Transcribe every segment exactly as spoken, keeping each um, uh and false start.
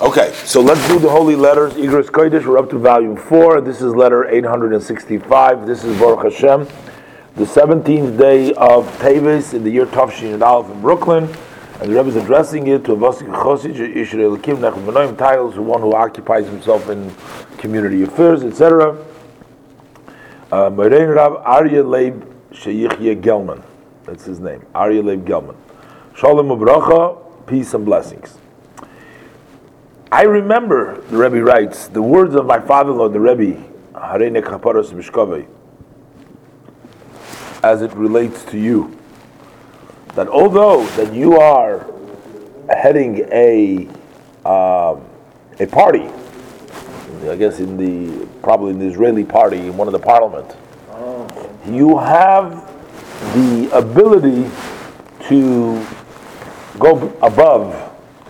Okay, so let's do the holy letters. Igros Kodesh, we're up to volume four. This is letter eight hundred sixty-five. This is Baruch Hashem, the seventeenth day of Teves in the year Tavshin and Aleph in Brooklyn. And the Rebbe is addressing it to Avosik Chosich, Yisrael Kim, Nechem V'noim, titles, one who occupies himself in community affairs, et cetera. Morein Rav Aryeh Leib Sheyichye Gelman. That's his name, Aryeh Leib Gelman. Shalom Ubracha, peace and blessings. I remember, the Rebbe writes, the words of my father-in-law, the Rebbe, Hareine Kaparos Mishkovei, as it relates to you, that although that you are heading a um, a party, I guess in the probably in the Israeli party, in one of the parliament, oh. you have the ability to go above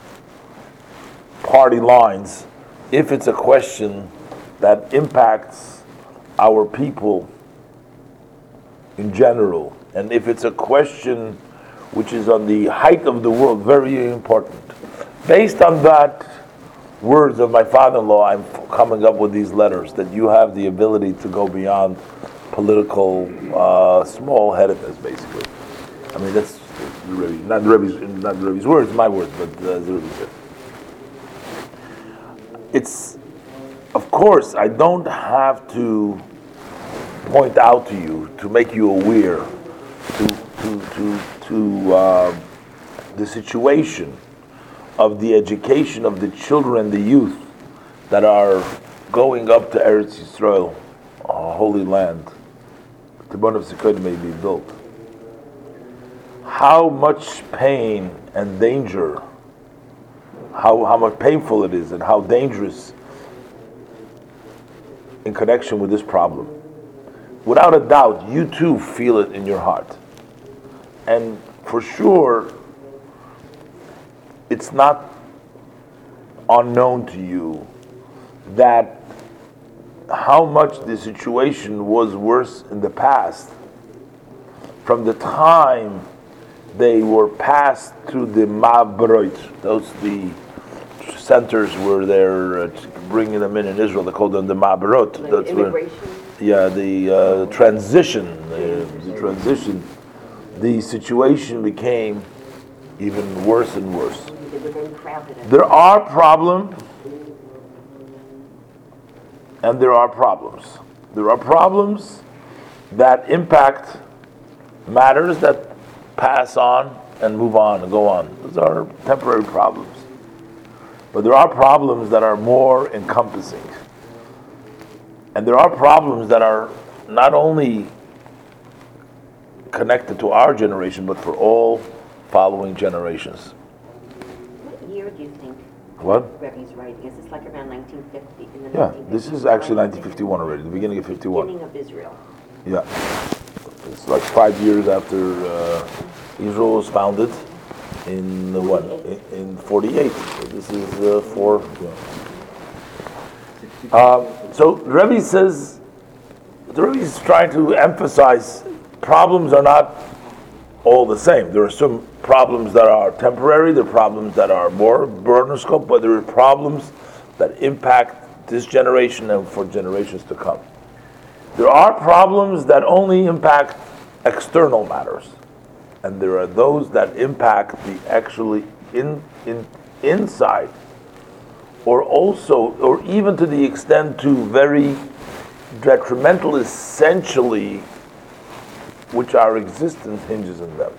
party lines if it's a question that impacts our people in general, and if it's a question which is on the height of the world, very important. Based on that words of my father-in-law, I'm coming up with these letters, that you have the ability to go beyond political uh, small-headedness, basically. I mean, that's the Rebbe, not the Rebbe's, not the Rebbe's words, my words, but uh, the Rebbe said. It's, of course, I don't have to point out to you, to make you aware, to to to to uh, the situation of the education of the children and the youth that are going up to Eretz Yisrael, a holy land, the Bon of Sukkot may be built. How much pain and danger, how how much painful it is and how dangerous in connection with this problem. Without a doubt, you too feel it in your heart. And for sure, it's not unknown to you that how much the situation was worse in the past, from the time they were passed through the Ma'abarot, those the centers where they're uh, bringing them in in Israel, they call them the Ma'abarot. Like That's immigration. Where, yeah, the uh, transition, uh, the transition. The situation became even worse and worse. There are problems, and there are problems. There are problems that impact matters that pass on and move on and go on. Those are temporary problems. But there are problems that are more encompassing. And there are problems that are not only connected to our generation, but for all following generations. What year do you think What? Rebbe's writing? Is this like around nineteen fifty? In the Yeah, nineteen fifties? this is actually nineteen fifty-one already, the beginning of fifty-one. Beginning of Israel. Yeah. It's like five years after uh, Israel was founded in uh, what? In, in forty-eight. So this is uh, four. Yeah. Um, so the Rebbe says, the Rebbe is trying to emphasize problems are not all the same. There are some problems that are temporary, there are problems that are more broader scope, but there are problems that impact this generation and for generations to come. There are problems that only impact external matters, and there are those that impact the actually in, in inside, or also, or even to the extent to very detrimental, essentially, which our existence hinges on them.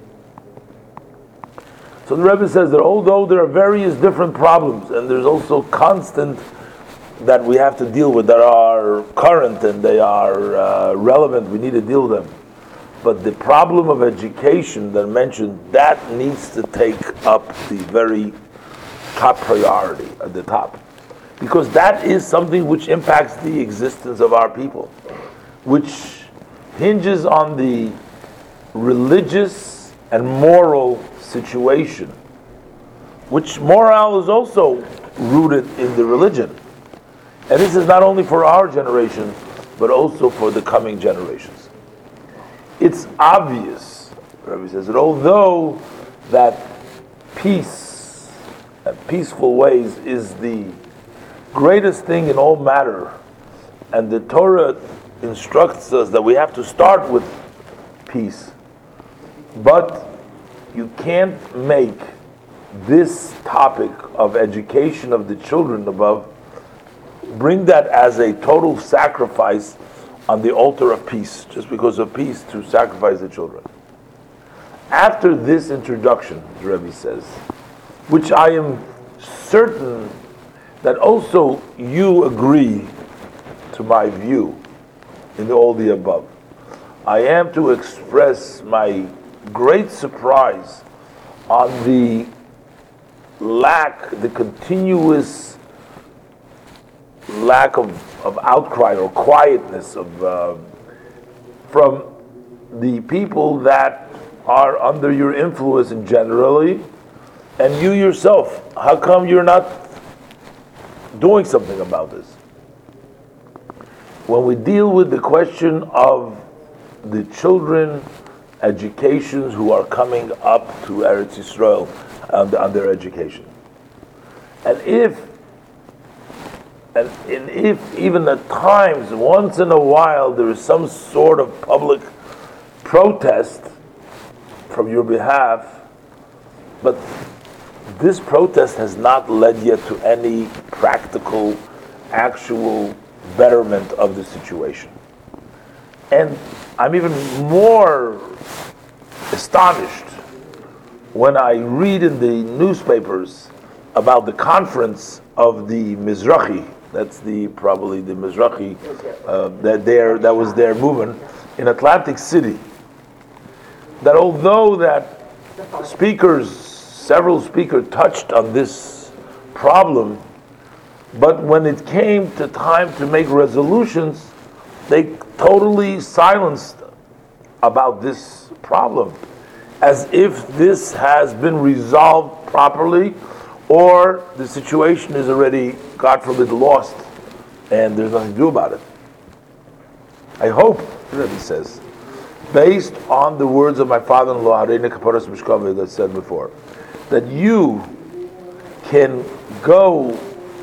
So the Rebbe says that although there are various different problems, and there's also constant that we have to deal with that are current and they are uh, relevant, we need to deal with them. But the problem of education that I mentioned, that needs to take up the very top priority at the top. Because that is something which impacts the existence of our people, which hinges on the religious and moral situation, which morale is also rooted in the religion. And this is not only for our generation, but also for the coming generations. It's obvious, the Rebbe says, that although that peace and peaceful ways is the greatest thing in all matter. And the Torah instructs us that we have to start with peace. But you can't make this topic of education of the children above, bring that as a total sacrifice on the altar of peace, just because of peace, to sacrifice the children. After this introduction, the Rebbe says, which I am certain that also you agree to my view in all the above, I am to express my great surprise on the lack, the continuous lack of, of outcry or quietness of uh, from the people that are under your influence and generally, and you yourself. How come you're not doing something about this? When we deal with the question of the children, educations who are coming up to Eretz Yisrael on, on their education, and if and, and if even at times, once in a while, there is some sort of public protest from your behalf, but this protest has not led yet to any practical, actual betterment of the situation. And I'm even more astonished when I read in the newspapers about the conference of the Mizrahi. That's the probably the Mizrahi uh, that there that was their movement in Atlantic City. That although that speakers, several speakers touched on this problem, but when it came to time to make resolutions, they totally silenced about this problem, as if this has been resolved properly, or the situation is already, God forbid, lost, and there's nothing to do about it. I hope, Rebbe says, based on the words of my father-in-law, Hareina Kaparas Mishkove, that said before, that you can go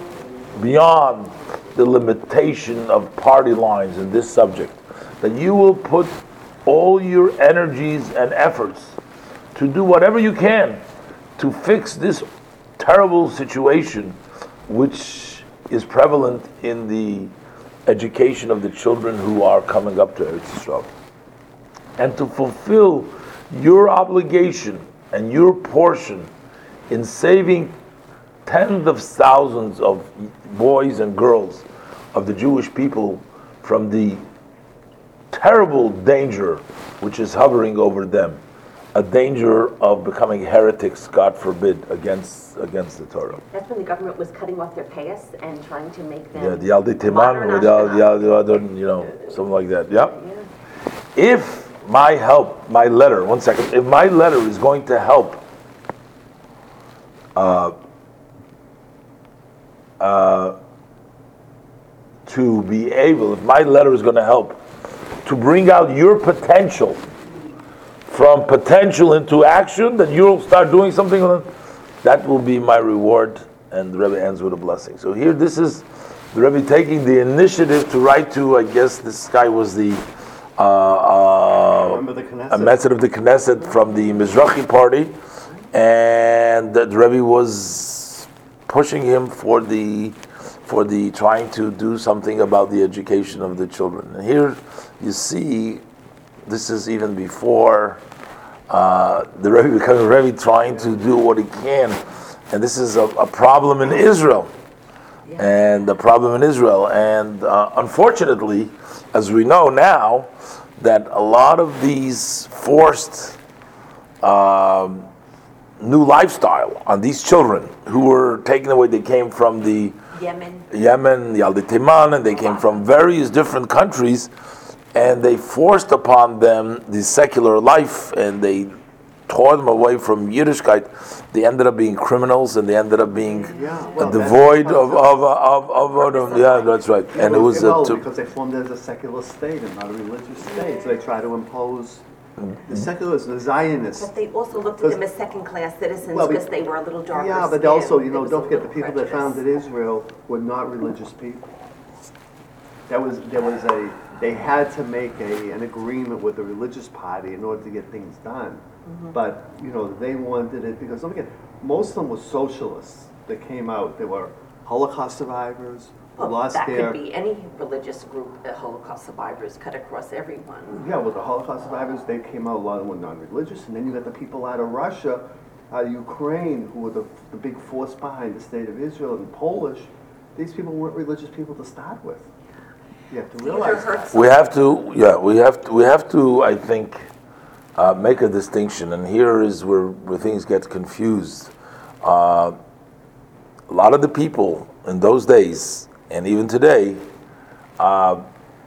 beyond the limitation of party lines in this subject, that you will put all your energies and efforts to do whatever you can to fix this terrible situation which is prevalent in the education of the children who are coming up to Eretz Yisrael, and to fulfill your obligation and your portion in saving tens of thousands of boys and girls of the Jewish people from the terrible danger which is hovering over them, a danger of becoming heretics, God forbid, against against the Torah. That's when the government was cutting off their payas and trying to make them. Yeah, the Yaldei Timan, or the, the, the other, you know, something like that. Yeah. yeah. If my help, my letter, one second, if my letter is going to help uh, uh, to be able, if my letter is going to help to bring out your potential from potential into action, then you'll start doing something with it. That will be my reward. And the Rebbe ends with a blessing. So here, this is the Rebbe taking the initiative to write to, I guess this guy was the uh, uh, a method of the Knesset from the Mizrahi party, and the Rebbe was pushing him for the for the trying to do something about the education of the children. And here you see, this is even before uh, the Rebbe becoming Rebbe, trying to do what he can, and this is a, a problem in Israel, and the problem in Israel, and uh, unfortunately, as we know now, that a lot of these forced um, new lifestyle on these children who were taken away, they came from the Yemen, Yemen, the Yaldei Timan, and they came from various different countries, and they forced upon them the secular life, and they tore them away from Yiddishkeit. They ended up being criminals, and they ended up being yeah, well, devoid of of, of of of yeah, that's right. Yeah, and it was uh, to, because they formed as a secular state and not a religious state, so they try to impose The secularists, the Zionists. But they also looked at them as second-class citizens Well, be- because they were a little darker Yeah, but skinned. also, you There know, was don't a forget the little people that prejudice. founded Israel were not religious people. That was, there was a, they had to make a, an agreement with the religious party in order to get things done. Mm-hmm. But, you know, they wanted it, because don't forget, most of them were socialists that came out. They were Holocaust survivors, who Well, lost that their... could be any religious group, the Holocaust survivors cut across everyone. Yeah, well, the Holocaust survivors, they came out, a lot of them were non-religious, and then you got the people out of Russia, out of Ukraine, who were the, the big force behind the state of Israel, and Polish. These people weren't religious people to start with. You have to Theodore realize that. Herzl, We have to, yeah, we have to, we have to, I think, uh, make a distinction, and here is where, where things get confused. Uh, a lot of the people in those days, and even today, uh,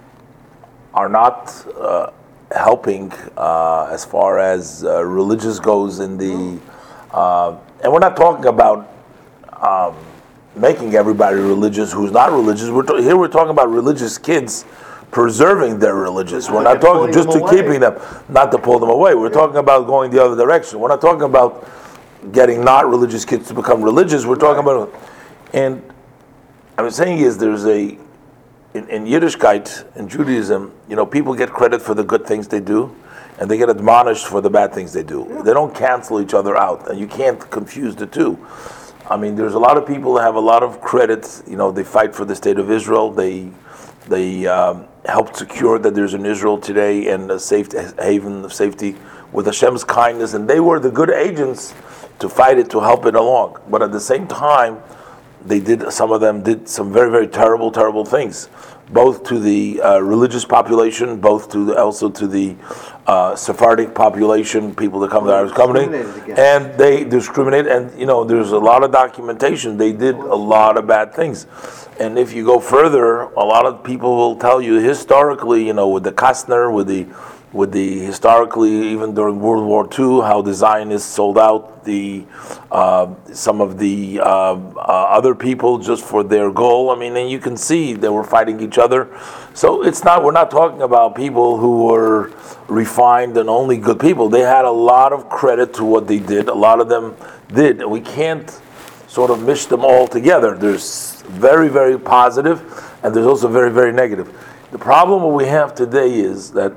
are not uh, helping uh, as far as uh, religious goes in the, uh, and we're not talking about um, making everybody religious who's not religious. We're to, here we're talking about religious kids preserving their religious. We're not talking just to keeping them, not to pull them away. We're talking about going the other direction. We're not talking about getting not religious kids to become religious. We're talking about, and I was saying is there's a, in, in Yiddishkeit, in Judaism, you know, people get credit for the good things they do, and they get admonished for the bad things they do. Yeah. They don't cancel each other out, and you can't confuse the two. I mean, there's a lot of people that have a lot of credit. You know, they fight for the state of Israel. They they um, helped secure that there's an Israel today and a safe haven of safety with Hashem's kindness, and they were the good agents to fight it, to help it along. But at the same time, they did. Some of them did some very, very terrible, terrible things, both to the uh, religious population, both to the, also to the uh, Sephardic population, people that come to Irish community, and they discriminate. And you know, there's a lot of documentation. They did a lot of bad things. And if you go further, a lot of people will tell you historically, you know, with the Kastner, with the with the historically, even during World War Two, how the Zionists sold out the uh, some of the uh, uh, other people just for their goal. I mean, and you can see they were fighting each other. So it's not, we're not talking about people who were refined and only good people. They had a lot of credit to what they did. A lot of them did. And we can't sort of mish them all together. There's very, very positive, and there's also very, very negative. The problem what we have today is that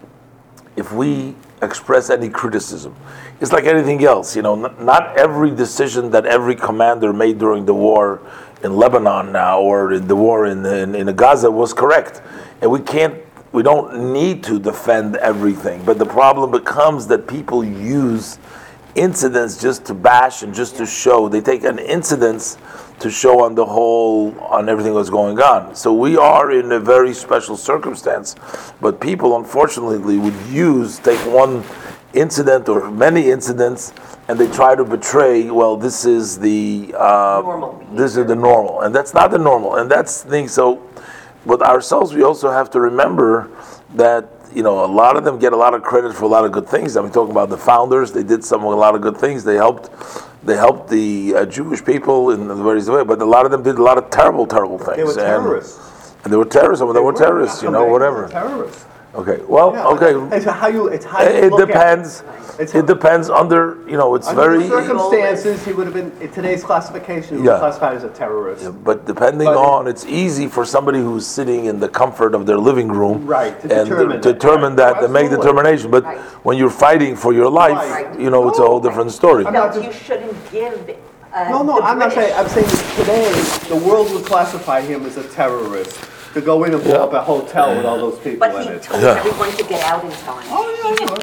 if we express any criticism, it's like anything else, you know, not, not every decision that every commander made during the war in Lebanon now, or in the war in, in, in Gaza was correct. And we can't, we don't need to defend everything. But the problem becomes that people use incidents just to bash and just to show. They take an incident to show on the whole, on everything that's going on. So we are in a very special circumstance, but people unfortunately would use, take one incident or many incidents, and they try to betray, well, this is the uh, Normal this is the normal, and that's not the normal, and that's the thing. So with ourselves, we also have to remember that, you know, a lot of them get a lot of credit for a lot of good things. I'm talking about the founders. They did some a lot of good things. They helped, they helped the uh, Jewish people in the various ways. But a lot of them did a lot of terrible, terrible things. They were and, terrorists. And they were terrorists. Some of them They were terrorists. You know, They were whatever. Terrorists. Okay. Well, Yeah, okay. It's how you. It's how you It look depends. At it. It's It depends under, you know, it's Under very. the circumstances, he would have been, in today's classification, he would Yeah. be classified as a terrorist. But depending But it- on, it's easy for somebody who's sitting in the comfort of their living room, Right, to and determine that. determine Right. that, Oh, and make absolutely. determination. But Right. when you're fighting for your life, Right. you know, it's a whole different story. I'm No, not just- you shouldn't give. Uh, No, no, the I'm not British- saying, I'm saying that today, the world would classify him as a terrorist, to go in and blow Yeah. up a hotel with all those people But in he it. told Yeah. everyone to get out in time. Oh, yeah, He did- yeah.